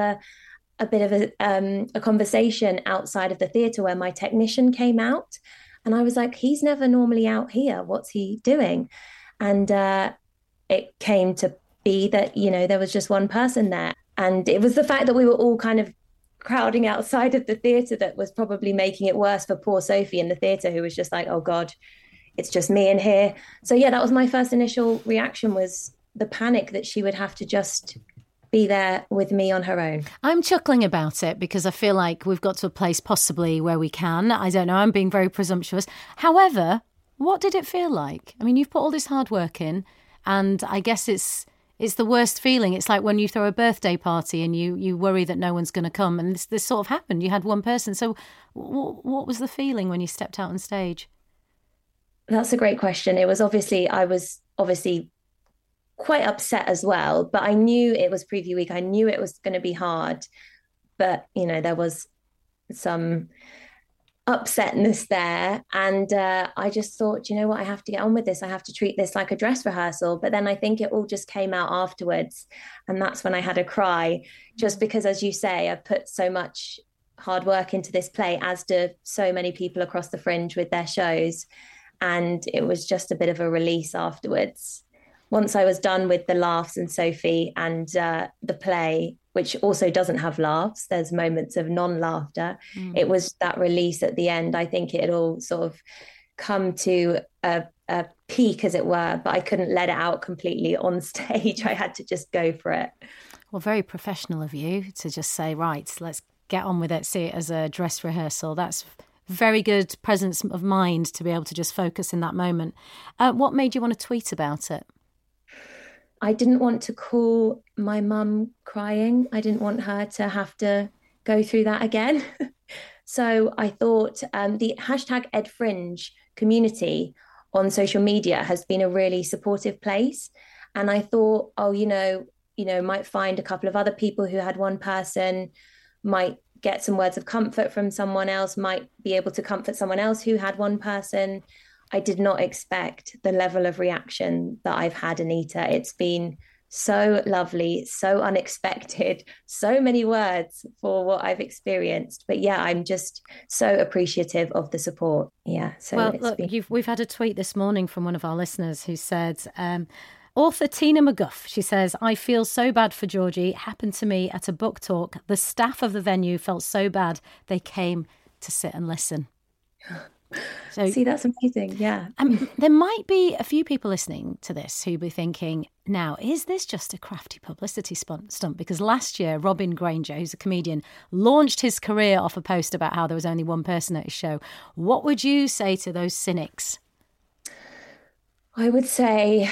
a conversation outside of the theatre where my technician came out. And I was like, he's never normally out here. What's he doing? And it came to be that, there was just one person there. And it was the fact that we were all kind of crowding outside of the theatre that was probably making it worse for poor Sophie in the theatre, who was just like, oh, God, it's just me in here. So, yeah, that was my first initial reaction, was the panic that she would have to just be there with me on her own. I'm chuckling about it because I feel like we've got to a place possibly where we can. I don't know, I'm being very presumptuous. However, what did it feel like? I mean, you've put all this hard work in, and I guess it's the worst feeling. It's like when you throw a birthday party and you worry that no one's going to come, and this sort of happened. You had one person. So what was the feeling when you stepped out on stage? That's a great question. I was obviously quite upset as well, but I knew it was preview week. I knew it was going to be hard, but there was some upsetness there, and I just thought, you know what, I have to get on with this. I have to treat this like a dress rehearsal. But then I think it all just came out afterwards, and that's when I had a cry, just because, as you say, I've put so much hard work into this play, as do so many people across the Fringe with their shows. And it was just a bit of a release afterwards. Once I was done with the laughs and Sophie and the play, which also doesn't have laughs, there's moments of non-laughter. It was that release at the end. I think it had all sort of come to a peak, as it were, but I couldn't let it out completely on stage. I had to just go for it. Well, very professional of you to just say, right, let's get on with it, see it as a dress rehearsal. That's very good presence of mind to be able to just focus in that moment. What made you want to tweet about it? I didn't want to call my mum crying. I didn't want her to have to go through that again. So I thought the hashtag EdFringe community on social media has been a really supportive place. And I thought, might find a couple of other people who had one person, might get some words of comfort from someone else, might be able to comfort someone else who had one person. I did not expect the level of reaction that I've had, Anita. It's been so lovely, so unexpected, so many words for what I've experienced. But yeah, I'm just so appreciative of the support. Yeah. So well, look, we've had a tweet this morning from one of our listeners who said, Author Tina McGuff, she says, I feel so bad for Georgie. It happened to me at a book talk. The staff of the venue felt so bad they came to sit and listen. So, see, that's amazing. Yeah. There might be a few people listening to this who'll be thinking, now, is this just a crafty publicity stunt? Because last year, Robin Granger, who's a comedian, launched his career off a post about how there was only one person at his show. What would you say to those cynics? I would say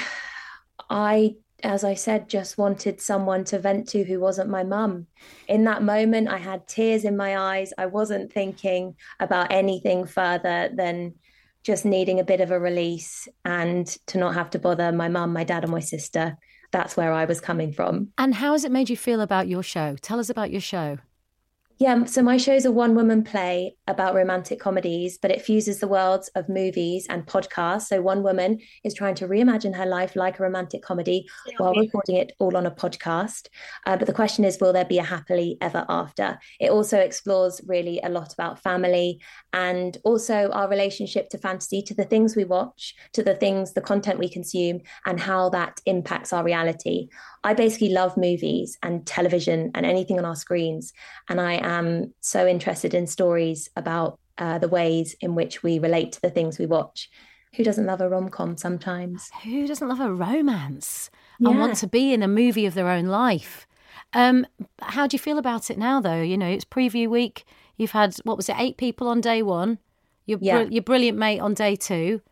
as I said, just wanted someone to vent to who wasn't my mum. In that moment, I had tears in my eyes. I wasn't thinking about anything further than just needing a bit of a release and to not have to bother my mum, my dad, and my sister. That's where I was coming from. And how has it made you feel about your show? Tell us about your show. Yeah, so my show's a one-woman play about romantic comedies, but it fuses the worlds of movies and podcasts. So one woman is trying to reimagine her life like a romantic comedy while recording it all on a podcast. But the question is, will there be a happily ever after? It also explores really a lot about family and also our relationship to fantasy, to the things we watch, to the content we consume, and how that impacts our reality. I basically love movies and television and anything on our screens. And I am so interested in stories about the ways in which we relate to the things we watch. Who doesn't love a rom-com sometimes? Who doesn't love a romance and want to be in a movie of their own life? How do you feel about it now, though? You know, it's preview week. You've had, 8 people on day one? Your brilliant mate on day 2.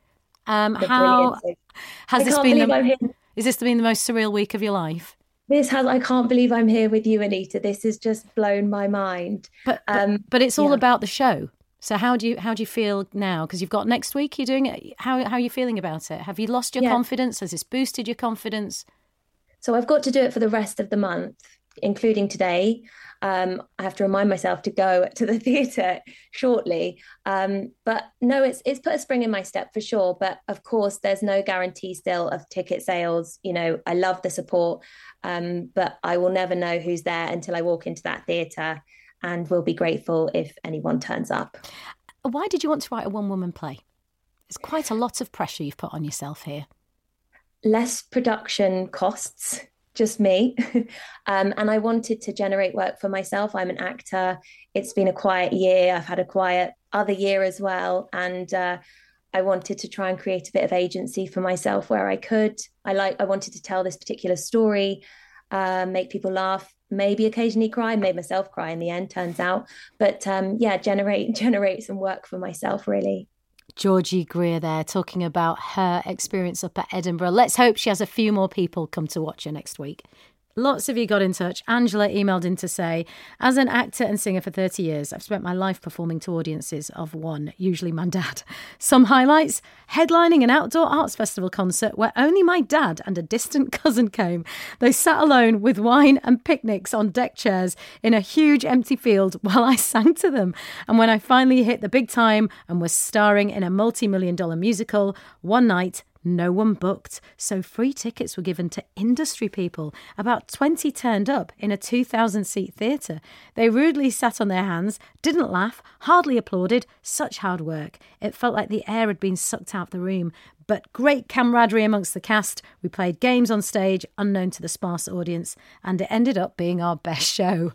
How has this been? Is this been the most surreal week of your life? I can't believe I'm here with you, Anita. This has just blown my mind. But it's all about the show. So how do you feel now? Because you've got next week, you're doing it. How are you feeling about it? Have you lost your confidence? Has this boosted your confidence? So I've got to do it for the rest of the month, including today. I have to remind myself to go to the theatre shortly. But no, it's put a spring in my step for sure. But of course, there's no guarantee still of ticket sales. You know, I love the support, but I will never know who's there until I walk into that theatre, and will be grateful if anyone turns up. Why did you want to write a one-woman play? It's quite a lot of pressure you've put on yourself here. Less production costs. Just me. And I wanted to generate work for myself. I'm an actor. It's been a quiet year. I've had a quiet other year as well. And I wanted to try and create a bit of agency for myself where I could. I wanted to tell this particular story, make people laugh, maybe occasionally cry, made myself cry in the end, turns out. But generate some work for myself, really. Georgie Greer there talking about her experience up at Edinburgh. Let's hope she has a few more people come to watch her next week. Lots of you got in touch. Angela emailed in to say, as an actor and singer for 30 years, I've spent my life performing to audiences of one, usually my dad. Some highlights: headlining an outdoor arts festival concert where only my dad and a distant cousin came. They sat alone with wine and picnics on deck chairs in a huge empty field while I sang to them. And when I finally hit the big time and was starring in a multi-million-dollar musical, one night, no one booked, so free tickets were given to industry people. About 20 turned up in a 2,000-seat theatre. They rudely sat on their hands, didn't laugh, hardly applauded. Such hard work. It felt like the air had been sucked out the room. But great camaraderie amongst the cast. We played games on stage, unknown to the sparse audience, and it ended up being our best show.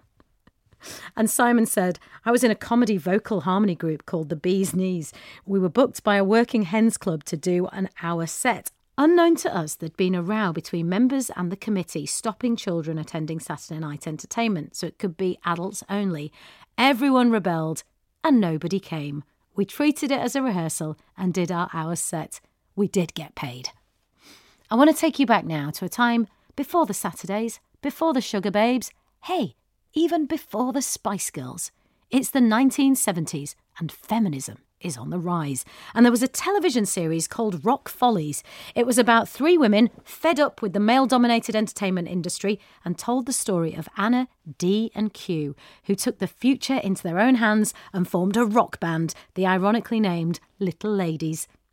And Simon said, I was in a comedy vocal harmony group called the Bee's Knees. We were booked by a working hens club to do an hour set. Unknown to us, there'd been a row between members and the committee stopping children attending Saturday night entertainment, so it could be adults only. Everyone rebelled and nobody came. We treated it as a rehearsal and did our hour set. We did get paid. I want to take you back now to a time before the Saturdays, before the Sugar Babes. Hey, even before the Spice Girls. It's the 1970s and feminism is on the rise. And there was a television series called Rock Follies. It was about 3 women fed up with the male-dominated entertainment industry and told the story of Anna, Dee and Q, who took the future into their own hands and formed a rock band, the ironically named Little Ladies.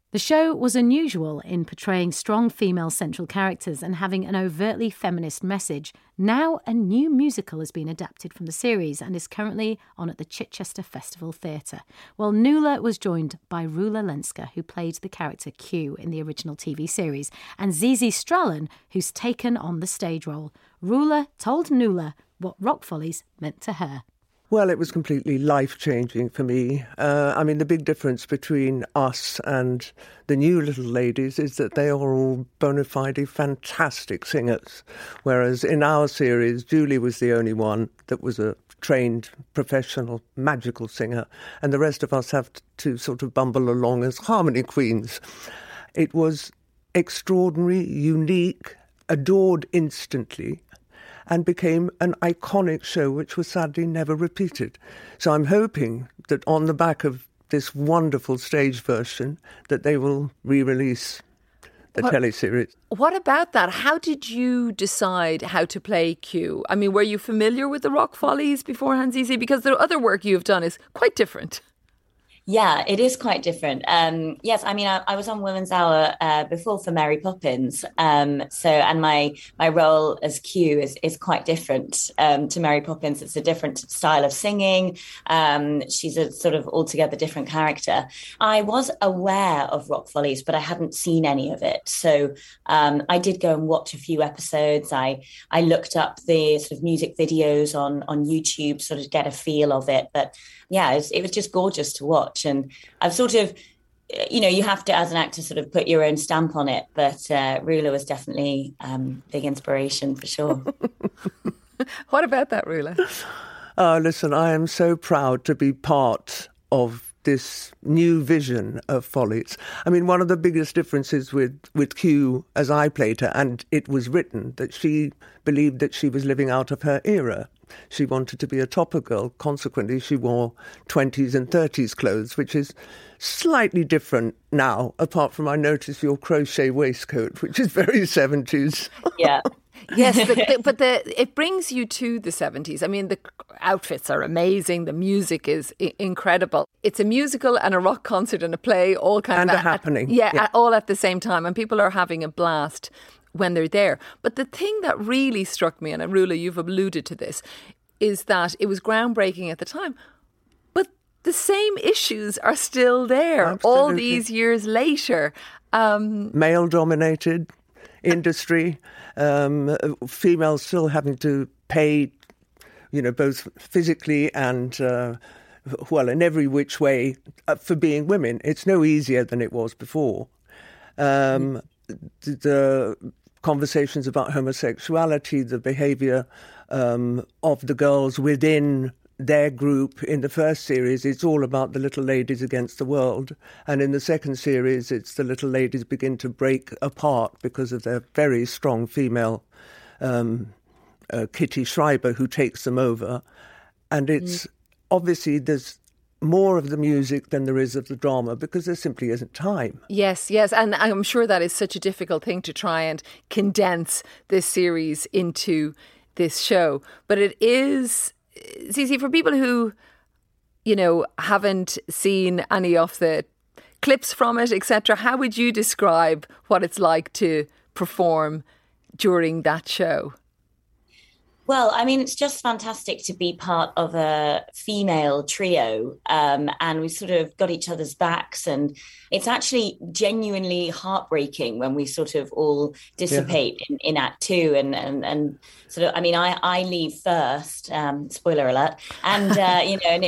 The show was unusual in portraying strong female central characters and having an overtly feminist message. Now a new musical has been adapted from the series and is currently on at the Chichester Festival Theatre. Well, Nuala was joined by Rula Lenska, who played the character Q in the original TV series, and Zizi Strallen, who's taken on the stage role. Rula told Nuala what Rock Follies meant to her. Well, it was completely life-changing for me. The big difference between us and the new little ladies is that they are all bona fide fantastic singers, whereas in our series, Julie was the only one that was a trained, professional, magical singer, and the rest of us have to sort of bumble along as harmony queens. It was extraordinary, unique, adored instantly, and became an iconic show which was sadly never repeated. So I'm hoping that on the back of this wonderful stage version that they will re-release the teleseries. What about that? How did you decide how to play Q? I mean, were you familiar with the Rock Follies beforehand, Zizi? Because the other work you've done is quite different. Yeah, it is quite different. Yes, I mean, I was on Women's Hour before for Mary Poppins. And my role as Q is quite different to Mary Poppins. It's a different style of singing. She's a sort of altogether different character. I was aware of Rock Follies, but I hadn't seen any of it. So I did go and watch a few episodes. I looked up the sort of music videos on YouTube, sort of get a feel of it. But yeah, it was just gorgeous to watch. And I've sort of, you have to, as an actor, sort of put your own stamp on it. But Rula was definitely big inspiration for sure. What about that, Rula? Listen, I am so proud to be part of this new vision of Follies. I mean, one of the biggest differences with Q, as I played her, and it was written, that she believed that she was living out of her era. She wanted to be a topper girl. Consequently, she wore 20s and 30s clothes, which is slightly different now, apart from I notice your crochet waistcoat, which is very 70s. Yeah. Yes, but it brings you to the 70s. I mean, the outfits are amazing. The music is incredible. It's a musical and a rock concert and a play, all kind and of... a happening. All at the same time. And people are having a blast when they're there. But the thing that really struck me, and Rula, you've alluded to this, is that it was groundbreaking at the time. But the same issues are still there. Absolutely. All these years later. Male-dominated industry, females still having to pay, both physically and, in every which way for being women. It's no easier than it was before. The conversations about homosexuality, the behaviour of the girls within their group in the first series, it's all about the little ladies against the world. And in the second series, it's the little ladies begin to break apart because of their very strong female Kitty Schreiber, who takes them over. And it's obviously there's more of the music than there is of the drama because there simply isn't time. Yes. And I'm sure that is such a difficult thing to try and condense this series into this show. But it is... Zizi, for people who, haven't seen any of the clips from it, etc., how would you describe what it's like to perform during that show? Well, I mean, it's just fantastic to be part of a female trio, and we sort of got each other's backs, and it's actually genuinely heartbreaking when we sort of all dissipate in Act 2, and sort of, I mean, I leave first, spoiler alert, and and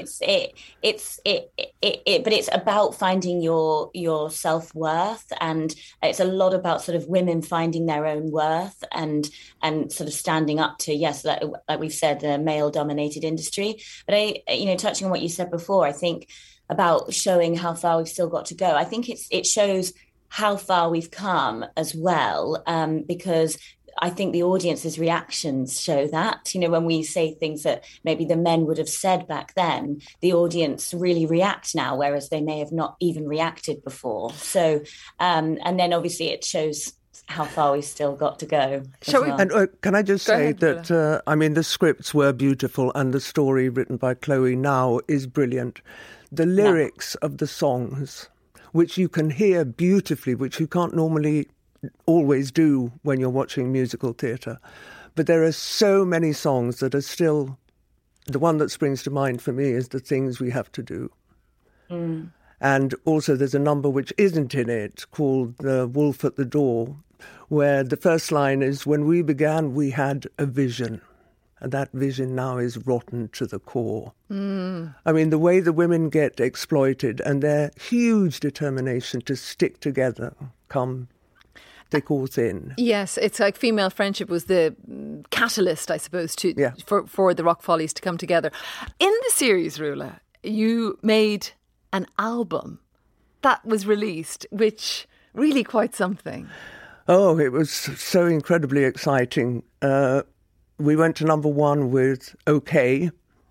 but it's about finding your self-worth, and it's a lot about sort of women finding their own worth and sort of standing up to, like we've said, the male-dominated industry. But touching on what you said before, I think about showing how far we've still got to go. I think it shows how far we've come as well, because I think the audience's reactions show that. When we say things that maybe the men would have said back then, the audience really react now, whereas they may have not even reacted before. So, and then obviously it shows how far we've still got to go. And can I just say that, the scripts were beautiful and the story written by Chloe now is brilliant. The lyrics of the songs which you can hear beautifully, which you can't normally always do when you're watching musical theatre. But there are so many songs that are still... The one that springs to mind for me is The Things We Have to Do. Mm. And also there's a number which isn't in it called The Wolf at the Door, where the first line is, when we began, we had a vision. And that vision now is rotten to the core. Mm. I mean, the way the women get exploited and their huge determination to stick together, come thick or thin. Yes, it's like female friendship was the catalyst, I suppose, for the Rock Follies to come together. In the series, Rula, you made an album that was released, which really quite something. Oh, it was so incredibly exciting. We went to number 1 with OK.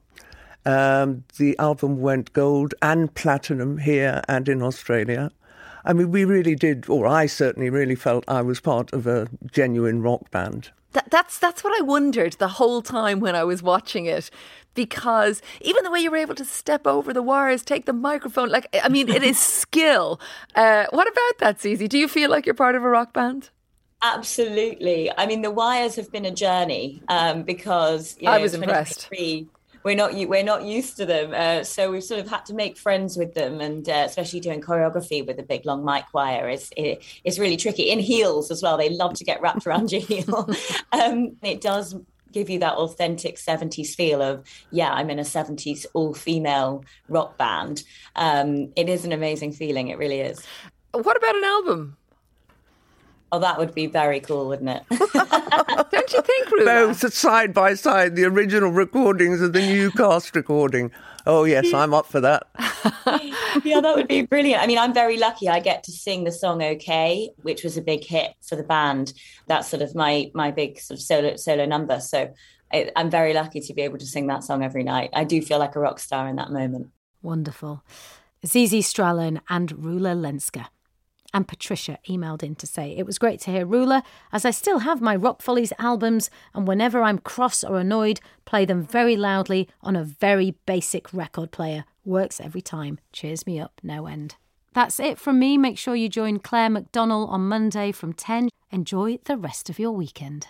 The album went gold and platinum here and in Australia. I mean, we really did, or I certainly really felt I was part of a genuine rock band. That's what I wondered the whole time when I was watching it, because even the way you were able to step over the wires, take the microphone, it is skill. What about that, Zizi? Do you feel like you're part of a rock band? Absolutely. I mean, the wires have been a journey because I was impressed. We're not used to them, so we've sort of had to make friends with them, and especially doing choreography with a big long mic wire is really tricky. In heels as well, they love to get wrapped around your heel. It does give you that authentic 70s feel of, I'm in a 70s all-female rock band. It is an amazing feeling, it really is. What about an album? Oh, that would be very cool, wouldn't it? Don't you think, Rula? Both side by side, the original recordings and the new cast recording. Oh, yes, I'm up for that. Yeah, that would be brilliant. I mean, I'm very lucky. I get to sing the song OK, which was a big hit for the band. That's sort of my big sort of solo number. So I'm very lucky to be able to sing that song every night. I do feel like a rock star in that moment. Wonderful. Zizi Strallen and Rula Lenska. And Patricia emailed in to say, it was great to hear Rula, as I still have my Rock Follies albums, and whenever I'm cross or annoyed, play them very loudly on a very basic record player. Works every time. Cheers me up, no end. That's it from me. Make sure you join Claire McDonnell on Monday from 10. Enjoy the rest of your weekend.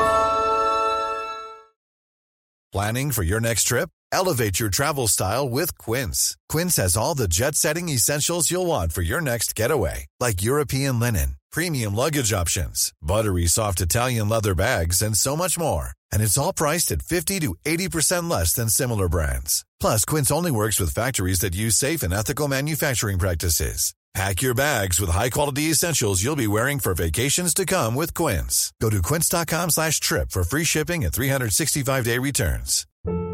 Planning for your next trip? Elevate your travel style with Quince. Quince has all the jet-setting essentials you'll want for your next getaway, like European linen, premium luggage options, buttery soft Italian leather bags, and so much more. And it's all priced at 50 to 80% less than similar brands. Plus, Quince only works with factories that use safe and ethical manufacturing practices. Pack your bags with high-quality essentials you'll be wearing for vacations to come with Quince. Go to quince.com/trip for free shipping and 365-day returns.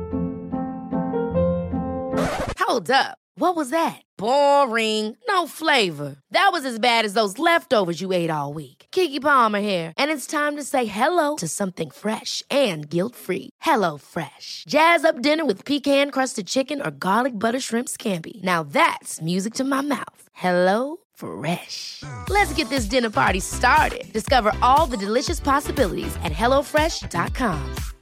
Hold up. What was that? Boring. No flavor. That was as bad as those leftovers you ate all week. Keke Palmer here, and it's time to say hello to something fresh and guilt-free. HelloFresh. Jazz up dinner with pecan-crusted chicken or garlic butter shrimp scampi. Now that's music to my mouth. HelloFresh. Let's get this dinner party started. Discover all the delicious possibilities at HelloFresh.com.